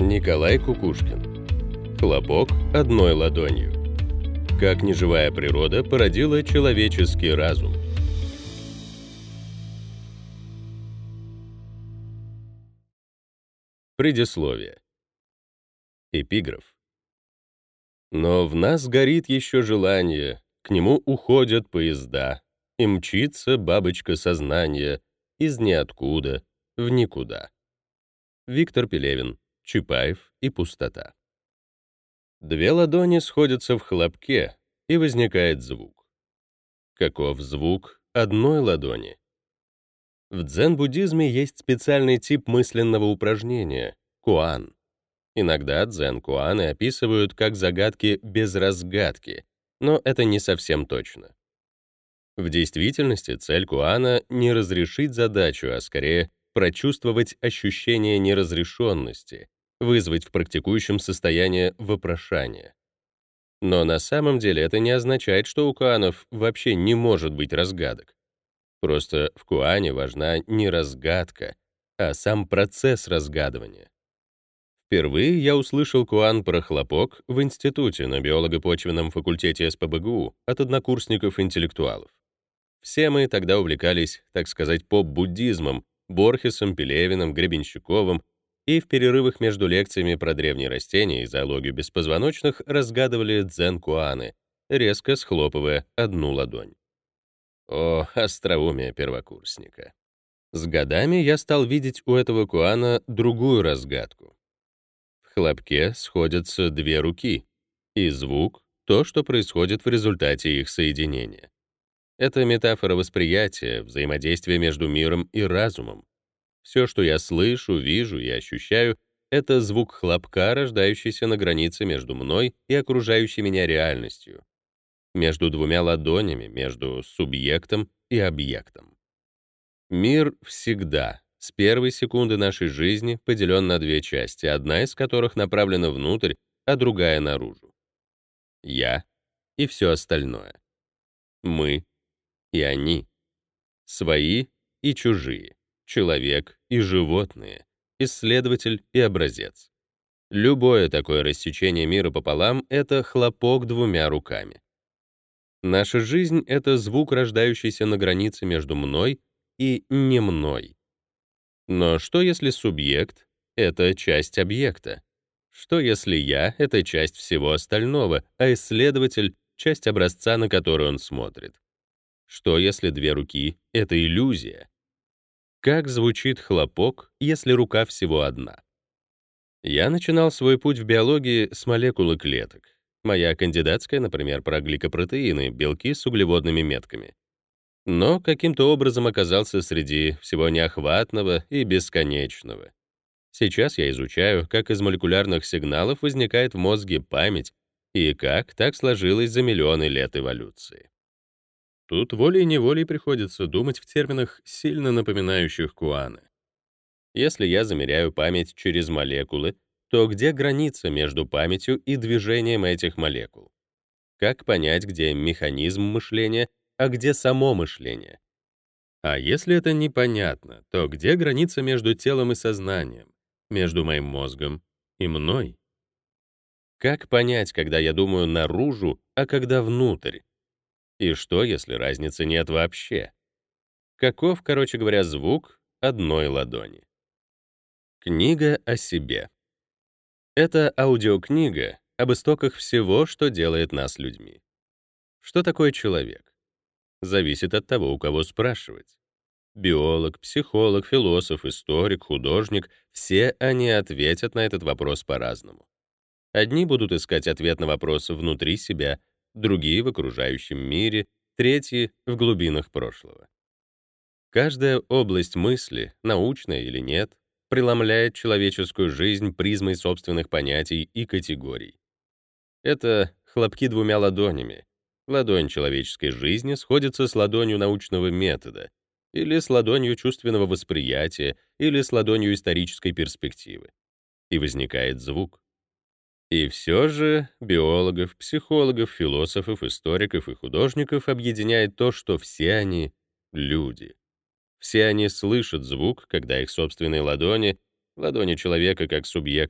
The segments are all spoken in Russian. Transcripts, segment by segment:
Николай Кукушкин. Хлопок одной ладонью. Как неживая природа породила человеческий разум. Предисловие. Эпиграф. Но в нас горит еще желание, к нему уходят поезда, и мчится бабочка сознания из ниоткуда в никуда. Виктор Пелевин, Чапаев и пустота. Две ладони сходятся в хлопке, и возникает звук. Каков звук одной ладони? В дзен-буддизме есть специальный тип мысленного упражнения — куан. Иногда дзен-куаны описывают как загадки без разгадки, но это не совсем точно. В действительности цель куана — не разрешить задачу, а скорее прочувствовать ощущение неразрешенности, вызвать в практикующем состояние вопрошания. Но на самом деле это не означает, что у куанов вообще не может быть разгадок. Просто в куане важна не разгадка, а сам процесс разгадывания. Впервые я услышал куан про хлопок в институте на биолого-почвенном факультете СПбГУ от однокурсников-интеллектуалов. Все мы тогда увлекались, так сказать, поп-буддизмом, Борхесом, Пелевиным, Гребенщиковым, и в перерывах между лекциями про древние растения и зоологию беспозвоночных разгадывали дзен-куаны, резко схлопывая одну ладонь. О, остроумие первокурсника. С годами я стал видеть у этого куана другую разгадку. В хлопке сходятся две руки, и звук — то, что происходит в результате их соединения. Это метафора восприятия, взаимодействия между миром и разумом. Все, что я слышу, вижу и ощущаю, это звук хлопка, рождающийся на границе между мной и окружающей меня реальностью, между двумя ладонями, между субъектом и объектом. Мир всегда, с первой секунды нашей жизни, поделен на две части, одна из которых направлена внутрь, а другая — наружу. Я и все остальное. Мы и они. Свои и чужие. Человек и животные. Исследователь и образец. Любое такое рассечение мира пополам — это хлопок двумя руками. Наша жизнь — это звук, рождающийся на границе между мной и не мной. Но что если субъект — это часть объекта? Что если я — это часть всего остального, а исследователь — часть образца, на который он смотрит? Что если две руки — это иллюзия? Как звучит хлопок, если рука всего одна? Я начинал свой путь в биологии с молекулы клеток. Моя кандидатская, например, про гликопротеины, белки с углеводными метками. Но каким-то образом оказался среди всего неохватного и бесконечного. Сейчас я изучаю, как из молекулярных сигналов возникает в мозге память и как так сложилось за миллионы лет эволюции. Тут волей-неволей приходится думать в терминах, сильно напоминающих куаны. Если я замеряю память через молекулы, то где граница между памятью и движением этих молекул? Как понять, где механизм мышления, а где само мышление? А если это непонятно, то где граница между телом и сознанием, между моим мозгом и мной? Как понять, когда я думаю наружу, а когда внутрь? И что, если разницы нет вообще? Каков, короче говоря, звук одной ладони? Книга о себе. Это аудиокнига об истоках всего, что делает нас людьми. Что такое человек? Зависит от того, у кого спрашивать. Биолог, психолог, философ, историк, художник — все они ответят на этот вопрос по-разному. Одни будут искать ответ на вопрос внутри себя, другие — в окружающем мире, третьи — в глубинах прошлого. Каждая область мысли, научная или нет, преломляет человеческую жизнь призмой собственных понятий и категорий. Это хлопки двумя ладонями. Ладонь человеческой жизни сходится с ладонью научного метода, или с ладонью чувственного восприятия, или с ладонью исторической перспективы. И возникает звук. И все же биологов, психологов, философов, историков и художников объединяет то, что все они — люди. Все они слышат звук, когда их собственные ладони, ладони человека как субъекта,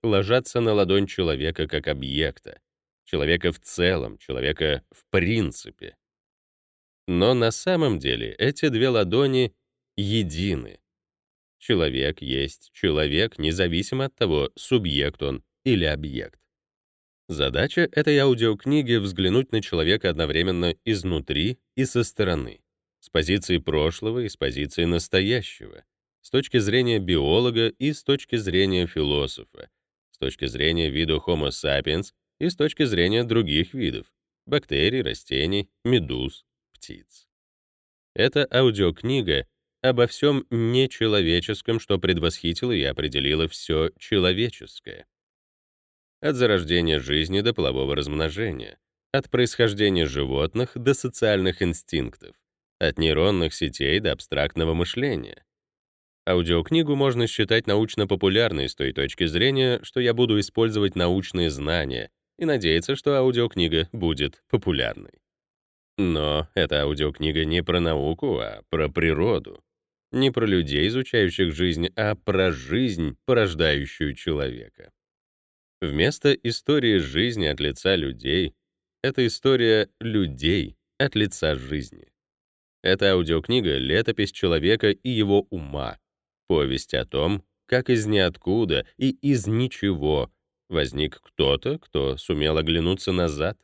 ложатся на ладонь человека как объекта, человека в целом, человека в принципе. Но на самом деле эти две ладони едины. Человек есть человек, независимо от того, субъект он или объект. Задача этой аудиокниги — взглянуть на человека одновременно изнутри и со стороны, с позиции прошлого и с позиции настоящего, с точки зрения биолога и с точки зрения философа, с точки зрения вида Homo sapiens и с точки зрения других видов — бактерий, растений, медуз, птиц. Эта аудиокнига обо всем нечеловеческом, что предвосхитило и определило все человеческое. От зарождения жизни до полового размножения, от происхождения животных до социальных инстинктов, от нейронных сетей до абстрактного мышления. Аудиокнигу можно считать научно-популярной с той точки зрения, что я буду использовать научные знания и надеяться, что аудиокнига будет популярной. Но эта аудиокнига не про науку, а про природу. Не про людей, изучающих жизнь, а про жизнь, порождающую человека. Вместо истории жизни от лица людей — это история людей от лица жизни. Эта аудиокнига — летопись человека и его ума, повесть о том, как из ниоткуда и из ничего возник кто-то, кто сумел оглянуться назад.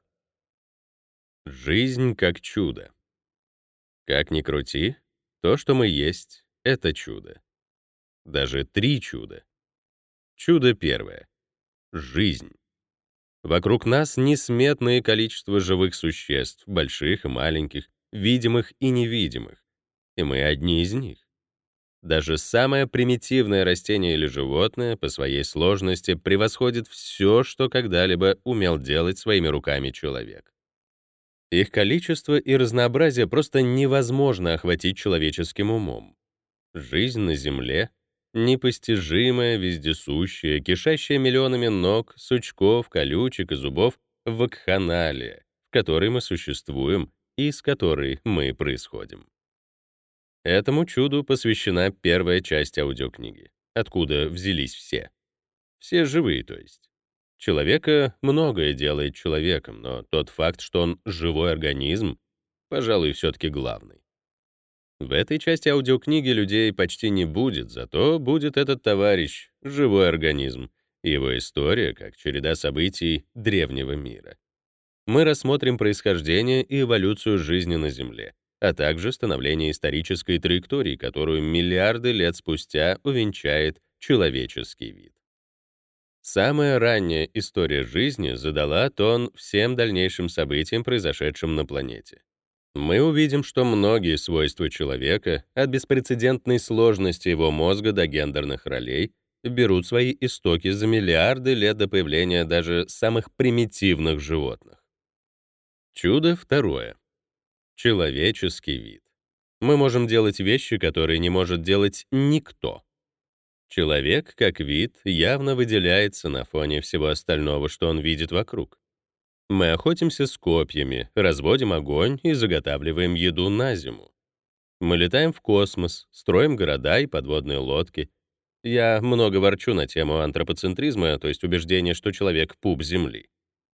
Жизнь как чудо. Как ни крути, то, что мы есть, — это чудо. Даже 3 чуда. Чудо первое — жизнь. Вокруг нас несметное количество живых существ, больших и маленьких, видимых и невидимых, и мы одни из них. Даже самое примитивное растение или животное по своей сложности превосходит все, что когда-либо умел делать своими руками человек. Их количество и разнообразие просто невозможно охватить человеческим умом. Жизнь на Земле — непостижимая, вездесущая, кишащая миллионами ног, сучков, колючек и зубов вакханалия, в которой мы существуем и из которой мы происходим. Этому чуду посвящена первая часть аудиокниги, откуда взялись все. Все живые, то есть. Человека многое делает человеком, но тот факт, что он живой организм, пожалуй, все-таки главный. В этой части аудиокниги людей почти не будет, зато будет этот товарищ, живой организм, и его история как череда событий древнего мира. Мы рассмотрим происхождение и эволюцию жизни на Земле, а также становление исторической траектории, которую миллиарды лет спустя увенчает человеческий вид. Самая ранняя история жизни задала тон всем дальнейшим событиям, произошедшим на планете. Мы увидим, что многие свойства человека, от беспрецедентной сложности его мозга до гендерных ролей, берут свои истоки за миллиарды лет до появления даже самых примитивных животных. Чудо второе. Человеческий вид. Мы можем делать вещи, которые не может делать никто. Человек, как вид, явно выделяется на фоне всего остального, что он видит вокруг. Мы охотимся с копьями, разводим огонь и заготавливаем еду на зиму. Мы летаем в космос, строим города и подводные лодки. Я много ворчу на тему антропоцентризма, то есть убеждения, что человек — пуп Земли.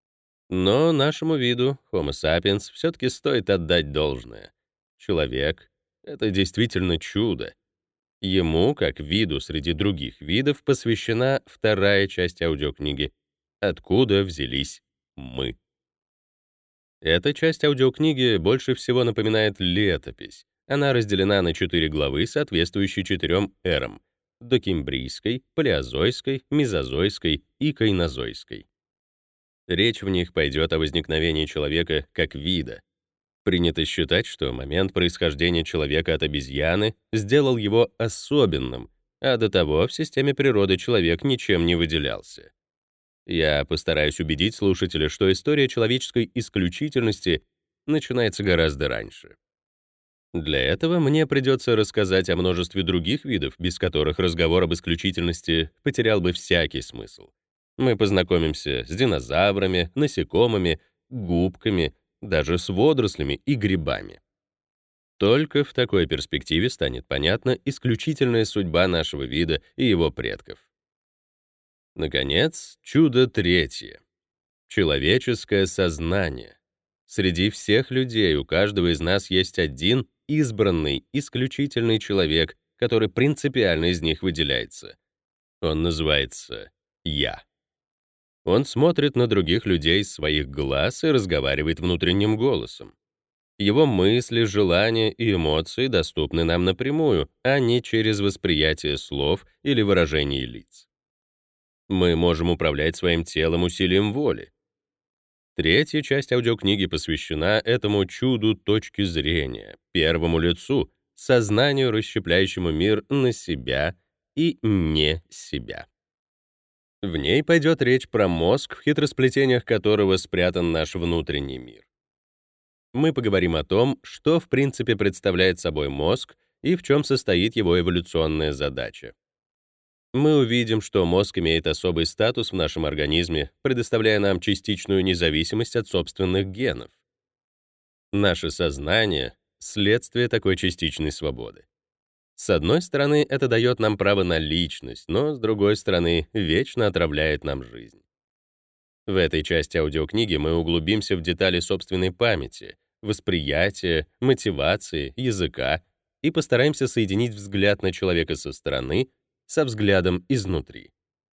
Но нашему виду, Homo sapiens, все-таки стоит отдать должное. Человек — это действительно чудо. Ему, как виду среди других видов, посвящена вторая часть аудиокниги «Откуда взялись мы?». Эта часть аудиокниги больше всего напоминает летопись. Она разделена на 4 главы, соответствующие 4 эрам — докембрийской, палеозойской, мезозойской и кайнозойской. Речь в них пойдет о возникновении человека как вида. Принято считать, что момент происхождения человека от обезьяны сделал его особенным, а до того в системе природы человек ничем не выделялся. Я постараюсь убедить слушателя, что история человеческой исключительности начинается гораздо раньше. Для этого мне придется рассказать о множестве других видов, без которых разговор об исключительности потерял бы всякий смысл. Мы познакомимся с динозаврами, насекомыми, губками, даже с водорослями и грибами. Только в такой перспективе станет понятна исключительная судьба нашего вида и его предков. Наконец, чудо третье. Человеческое сознание. Среди всех людей у каждого из нас есть один избранный, исключительный человек, который принципиально из них выделяется. Он называется «Я». Он смотрит на других людей из своих глаз и разговаривает внутренним голосом. Его мысли, желания и эмоции доступны нам напрямую, а не через восприятие слов или выражений лиц. Мы можем управлять своим телом усилием воли. Третья часть аудиокниги посвящена этому чуду точки зрения, первому лицу, сознанию, расщепляющему мир на себя и не себя. В ней пойдет речь про мозг, в хитросплетениях которого спрятан наш внутренний мир. Мы поговорим о том, что в принципе представляет собой мозг и в чем состоит его эволюционная задача. Мы увидим, что мозг имеет особый статус в нашем организме, предоставляя нам частичную независимость от собственных генов. Наше сознание — следствие такой частичной свободы. С одной стороны, это дает нам право на личность, но, с другой стороны, вечно отравляет нам жизнь. В этой части аудиокниги мы углубимся в детали собственной памяти, восприятия, мотивации, языка и постараемся соединить взгляд на человека со стороны со взглядом изнутри.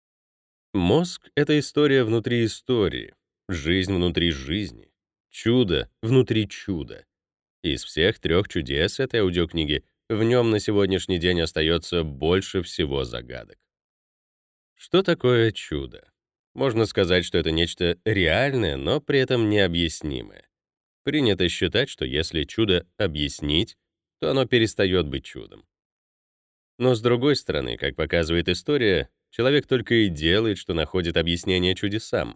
Мозг — это история внутри истории, жизнь внутри жизни, чудо внутри чуда. Из всех трех чудес этой аудиокниги в нем на сегодняшний день остается больше всего загадок. Что такое чудо? Можно сказать, что это нечто реальное, но при этом необъяснимое. Принято считать, что если чудо объяснить, то оно перестает быть чудом. Но с другой стороны, как показывает история, человек только и делает, что находит объяснение чудесам.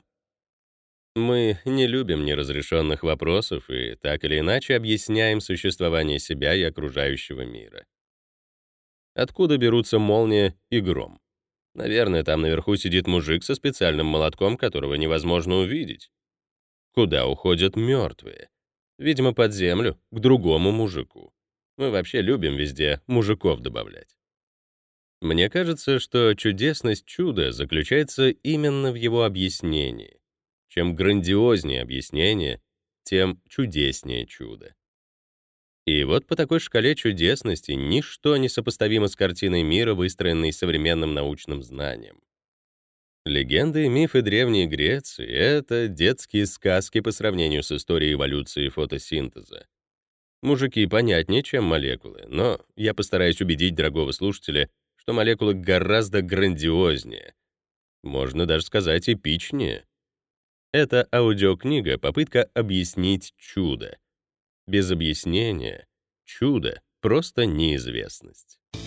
Мы не любим неразрешенных вопросов и так или иначе объясняем существование себя и окружающего мира. Откуда берутся молния и гром? Наверное, там наверху сидит мужик со специальным молотком, которого невозможно увидеть. Куда уходят мертвые? Видимо, под землю, к другому мужику. Мы вообще любим везде мужиков добавлять. Мне кажется, что чудесность чуда заключается именно в его объяснении. Чем грандиознее объяснение, тем чудеснее чудо. И вот по такой шкале чудесности ничто не сопоставимо с картиной мира, выстроенной современным научным знанием. Легенды и мифы Древней Греции — это детские сказки по сравнению с историей эволюции и фотосинтеза. Мужики понятнее, чем молекулы, но я постараюсь убедить дорогого слушателя, что молекулы гораздо грандиознее, можно даже сказать эпичнее. Эта аудиокнига — попытка объяснить чудо. Без объяснения чудо — просто неизвестность.